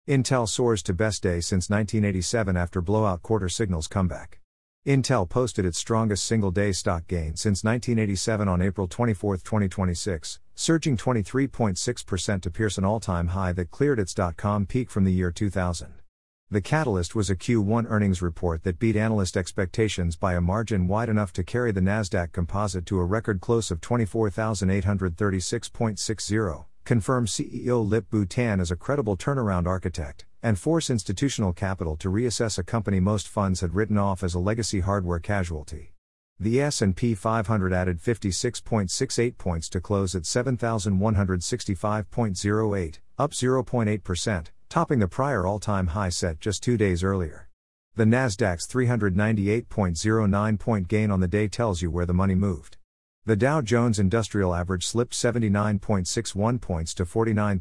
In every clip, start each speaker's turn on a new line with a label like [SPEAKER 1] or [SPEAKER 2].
[SPEAKER 1] Intel soars to best day since 1987 after blowout quarter signals comeback. Intel posted its strongest single-day stock gain since 1987 on April 24, 2026, surging 23.6% to pierce an all-time high that cleared its dot-com peak from the year 2000. The catalyst was a Q1 earnings report that beat analyst expectations by a margin wide enough to carry the Nasdaq Composite to a record close of 24,836.60, confirm CEO Lip-Bu Tan as a credible turnaround architect, and force institutional capital to reassess a company most funds had written off as a legacy hardware casualty. The S&P 500 added 56.68 points to close at 7,165.08, up 0.8%, topping the prior all-time high set just 2 days earlier. The Nasdaq's 398.09 point gain on the day tells you where the money moved. The Dow Jones Industrial Average slipped 79.61 points to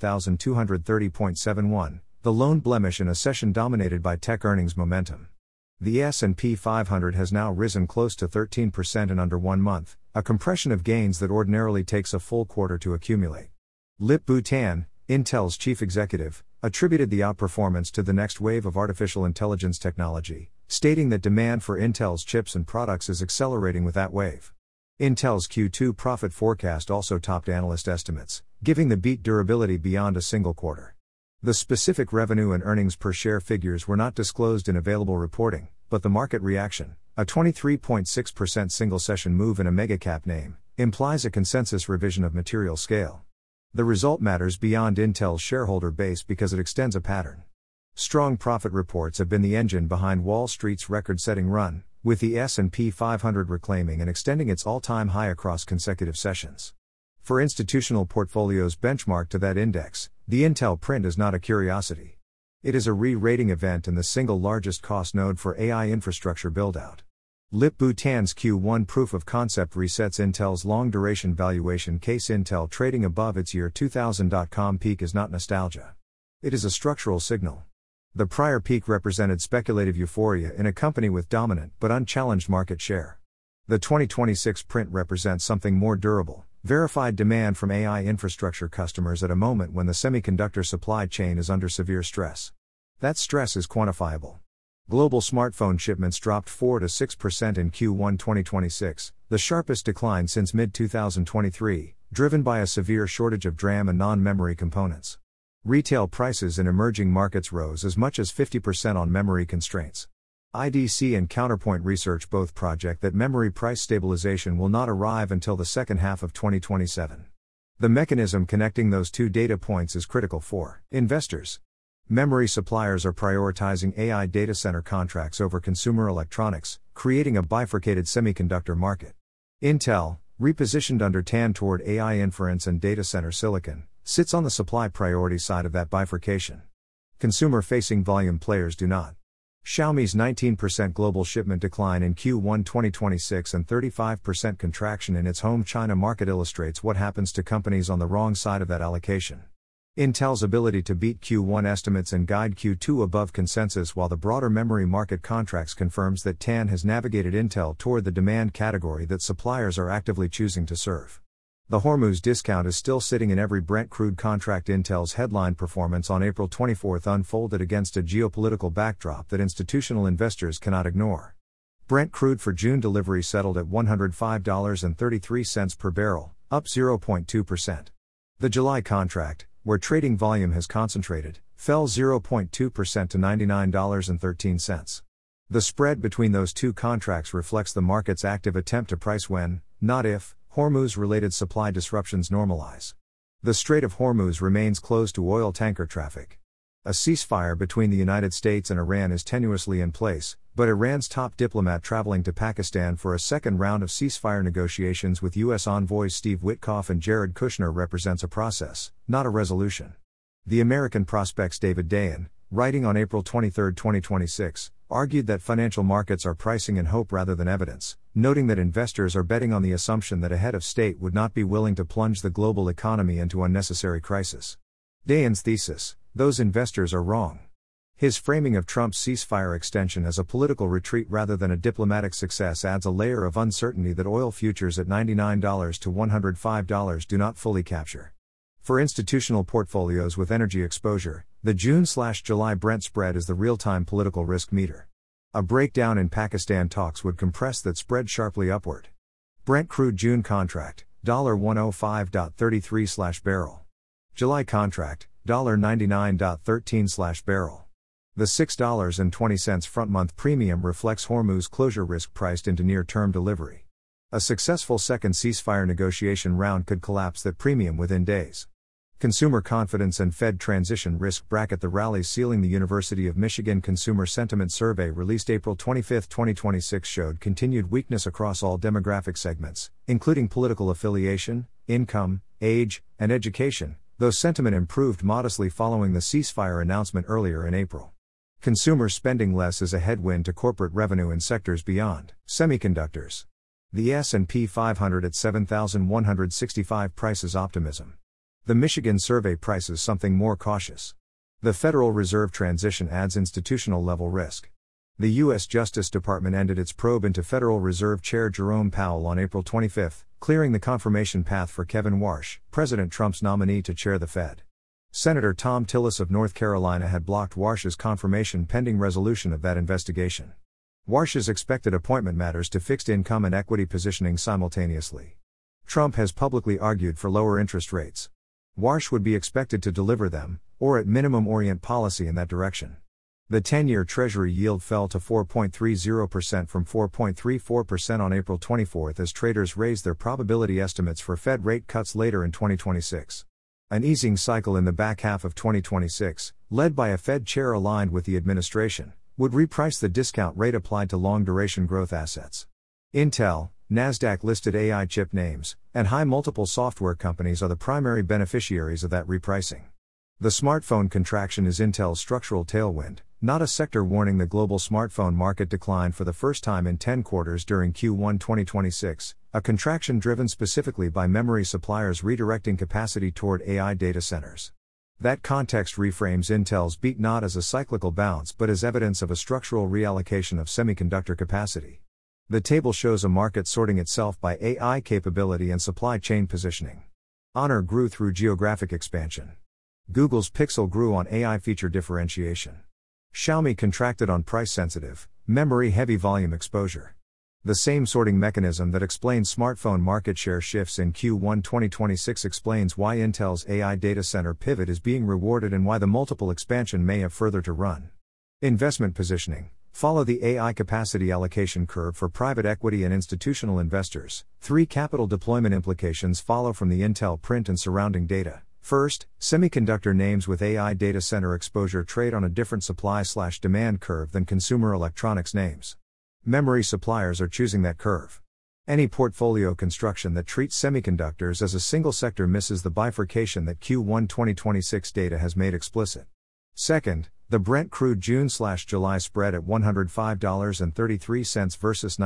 [SPEAKER 1] 49,230.71, the lone blemish in a session dominated by tech earnings momentum. The S&P 500 has now risen close to 13% in under 1 month, a compression of gains that ordinarily takes a full quarter to accumulate. Lip-Bu Tan, Intel's chief executive, attributed the outperformance to the next wave of artificial intelligence technology, stating that demand for Intel's chips and products is accelerating with that wave. Intel's Q2 profit forecast also topped analyst estimates, giving the beat durability beyond a single quarter. The specific revenue and earnings per share figures were not disclosed in available reporting, but the market reaction, a 23.6% single-session move in a megacap name, implies a consensus revision of material scale. The result matters beyond Intel's shareholder base because it extends a pattern. Strong profit reports have been the engine behind Wall Street's record-setting run, with the S&P 500 reclaiming and extending its all-time high across consecutive sessions. For institutional portfolios benchmarked to that index, the Intel print is not a curiosity. It is a re-rating event and the single largest cost node for AI infrastructure build-out. Lip-Bu Tan's Q1 proof of concept resets Intel's long-duration valuation case. Intel trading above its year 2000 dot-com peak is not nostalgia. It is a structural signal. The prior peak represented speculative euphoria in a company with dominant but unchallenged market share. The 2026 print represents something more durable, verified demand from AI infrastructure customers at a moment when the semiconductor supply chain is under severe stress. That stress is quantifiable. Global smartphone shipments dropped 4 to 6% in Q1 2026, the sharpest decline since mid-2023, driven by a severe shortage of DRAM and non-memory components. Retail prices in emerging markets rose as much as 50% on memory constraints. IDC and Counterpoint Research both project that memory price stabilization will not arrive until the second half of 2027. The mechanism connecting those two data points is critical for investors. Memory suppliers are prioritizing AI data center contracts over consumer electronics, creating a bifurcated semiconductor market. Intel, repositioned under Tan toward AI inference and data center silicon, sits on the supply priority side of that bifurcation. Consumer-facing volume players do not. Xiaomi's 19% global shipment decline in Q1 2026 and 35% contraction in its home China market illustrates what happens to companies on the wrong side of that allocation. Intel's ability to beat Q1 estimates and guide Q2 above consensus while the broader memory market contracts confirms that Tan has navigated Intel toward the demand category that suppliers are actively choosing to serve. The Hormuz discount is still sitting in every Brent crude contract. Intel's headline performance on April 24 unfolded against a geopolitical backdrop that institutional investors cannot ignore. Brent crude for June delivery settled at $105.33 per barrel, up 0.2%. The July contract, where trading volume has concentrated, fell 0.2% to $99.13. The spread between those two contracts reflects the market's active attempt to price when, not if, Hormuz-related supply disruptions normalize. The Strait of Hormuz remains closed to oil tanker traffic. A ceasefire between the United States and Iran is tenuously in place, but Iran's top diplomat traveling to Pakistan for a second round of ceasefire negotiations with U.S. envoys Steve Witkoff and Jared Kushner represents a process, not a resolution. The American Prospect's David Dayen, writing on April 23, 2026, argued that financial markets are pricing in hope rather than evidence, noting that investors are betting on the assumption that a head of state would not be willing to plunge the global economy into unnecessary crisis. Dayen's thesis: those investors are wrong. His framing of Trump's ceasefire extension as a political retreat rather than a diplomatic success adds a layer of uncertainty that oil futures at $99 to $105 do not fully capture. For institutional portfolios with energy exposure, The June/July Brent spread is the real-time political risk meter. A breakdown in Pakistan talks would compress that spread sharply upward. Brent crude June contract, $105.33/barrel. July contract, $99.13/barrel. The $6.20 front-month premium reflects Hormuz closure risk priced into near-term delivery. A successful second ceasefire negotiation round could collapse that premium within days. Consumer confidence and Fed transition risk bracket. The rallies sealing. The University of Michigan Consumer Sentiment Survey released April 25, 2026 showed continued weakness across all demographic segments, including political affiliation, income, age, and education, though sentiment improved modestly following the ceasefire announcement earlier in April. Consumer spending less is a headwind to corporate revenue in sectors beyond semiconductors. The S&P 500 at 7,165 prices optimism. The Michigan survey prices something more cautious. The Federal Reserve transition adds institutional-level risk. The U.S. Justice Department ended its probe into Federal Reserve Chair Jerome Powell on April 25, clearing the confirmation path for Kevin Warsh, President Trump's nominee to chair the Fed. Senator Thom Tillis of North Carolina had blocked Warsh's confirmation pending resolution of that investigation. Warsh's expected appointment matters to fixed income and equity positioning simultaneously. Trump has publicly argued for lower interest rates. Warsh would be expected to deliver them, or at minimum orient policy in that direction. The 10-year Treasury yield fell to 4.30% from 4.34% on April 24 as traders raised their probability estimates for Fed rate cuts later in 2026. An easing cycle in the back half of 2026, led by a Fed chair aligned with the administration, would reprice the discount rate applied to long-duration growth assets. Intel, Nasdaq-listed AI chip names, and high-multiple software companies are the primary beneficiaries of that repricing. The smartphone contraction is Intel's structural tailwind, not a sector warning. The global smartphone market declined for the first time in 10 quarters during Q1 2026, a contraction driven specifically by memory suppliers redirecting capacity toward AI data centers. That context reframes Intel's beat not as a cyclical bounce but as evidence of a structural reallocation of semiconductor capacity. The table shows a market sorting itself by AI capability and supply chain positioning. Honor grew through geographic expansion. Google's Pixel grew on AI feature differentiation. Xiaomi contracted on price-sensitive, memory-heavy volume exposure. The same sorting mechanism that explains smartphone market share shifts in Q1 2026 explains why Intel's AI data center pivot is being rewarded and why the multiple expansion may have further to run. Investment positioning. Follow the AI capacity allocation curve for private equity and institutional investors. 3 capital deployment implications follow from the Intel print and surrounding data. First, semiconductor names with AI data center exposure trade on a different supply/demand curve than consumer electronics names. Memory suppliers are choosing that curve. Any portfolio construction that treats semiconductors as a single sector misses the bifurcation that Q1 2026 data has made explicit. Second, the Brent crude June/July spread at $105.33 versus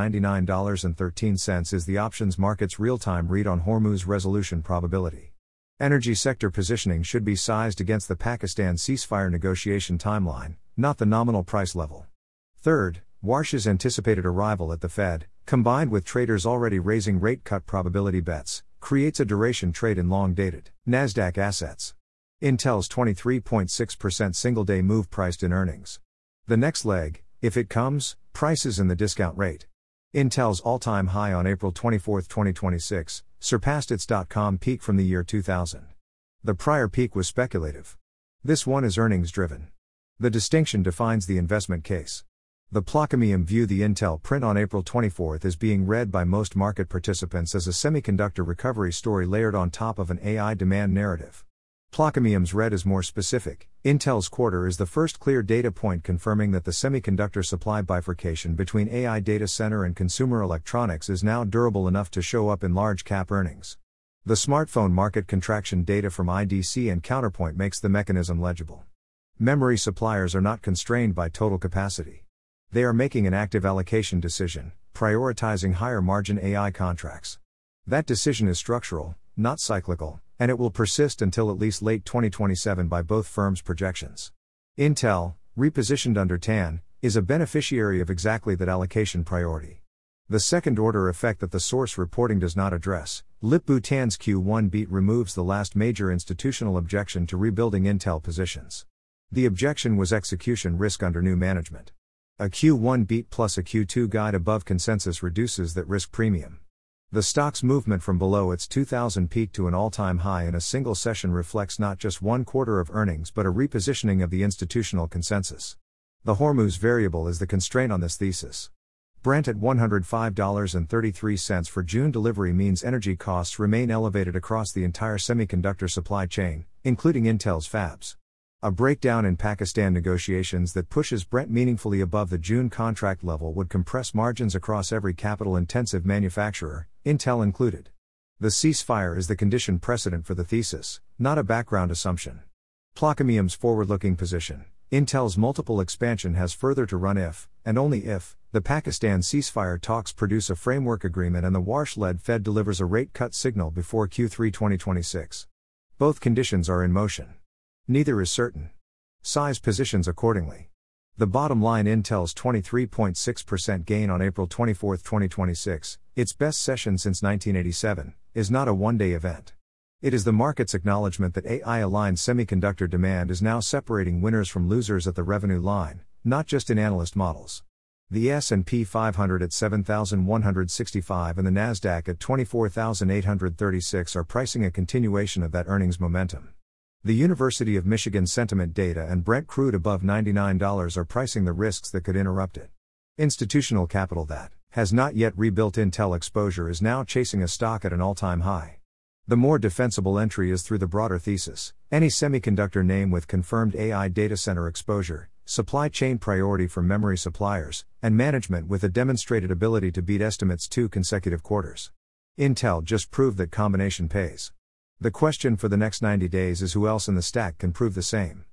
[SPEAKER 1] $99.13 is the options market's real-time read on Hormuz resolution probability. Energy sector positioning should be sized against the Pakistan ceasefire negotiation timeline, not the nominal price level. Third, Warsh's anticipated arrival at the Fed, combined with traders already raising rate cut probability bets, creates a duration trade in long-dated Nasdaq assets. Intel's 23.6% single-day move priced in earnings. The next leg, if it comes, prices in the discount rate. Intel's all-time high on April 24, 2026, surpassed its dot-com peak from the year 2000. The prior peak was speculative. This one is earnings-driven. The distinction defines the investment case. The Plaquemines view the Intel print on April 24 as being read by most market participants as a semiconductor recovery story layered on top of an AI demand narrative. Plaquemines' read is more specific. Intel's quarter is the first clear data point confirming that the semiconductor supply bifurcation between AI data center and consumer electronics is now durable enough to show up in large cap earnings. The smartphone market contraction data from IDC and Counterpoint makes the mechanism legible. Memory suppliers are not constrained by total capacity. They are making an active allocation decision, prioritizing higher margin AI contracts. That decision is structural, not cyclical, and it will persist until at least late 2027 by both firms' projections. Intel, repositioned under TAN, is a beneficiary of exactly that allocation priority. The second-order effect that the source reporting does not address, Lip-Bu Tan's Q1 beat removes the last major institutional objection to rebuilding Intel positions. The objection was execution risk under new management. A Q1 beat plus a Q2 guide above consensus reduces that risk premium. The stock's movement from below its 2000 peak to an all-time high in a single session reflects not just one quarter of earnings but a repositioning of the institutional consensus. The Hormuz variable is the constraint on this thesis. Brent at $105.33 for June delivery means energy costs remain elevated across the entire semiconductor supply chain, including Intel's fabs. A breakdown in Pakistan negotiations that pushes Brent meaningfully above the June contract level would compress margins across every capital-intensive manufacturer, Intel included. The ceasefire is the condition precedent for the thesis, not a background assumption. Plaquemines' forward-looking position. Intel's multiple expansion has further to run if, and only if, the Pakistan ceasefire talks produce a framework agreement and the Warsh-led Fed delivers a rate cut signal before Q3 2026. Both conditions are in motion. Neither is certain. Size positions accordingly. The bottom line: Intel's 23.6% gain on April 24, 2026, its best session since 1987, is not a one-day event. It is the market's acknowledgement that AI-aligned semiconductor demand is now separating winners from losers at the revenue line, not just in analyst models. The S&P 500 at 7,165 and the Nasdaq at 24,836 are pricing a continuation of that earnings momentum. The University of Michigan sentiment data and Brent crude above $99 are pricing the risks that could interrupt it. Institutional capital that has not yet rebuilt Intel exposure is now chasing a stock at an all-time high. The more defensible entry is through the broader thesis: any semiconductor name with confirmed AI data center exposure, supply chain priority for memory suppliers, and management with a demonstrated ability to beat estimates 2 consecutive quarters. Intel just proved that combination pays. The question for the next 90 days is who else in the stack can prove the same.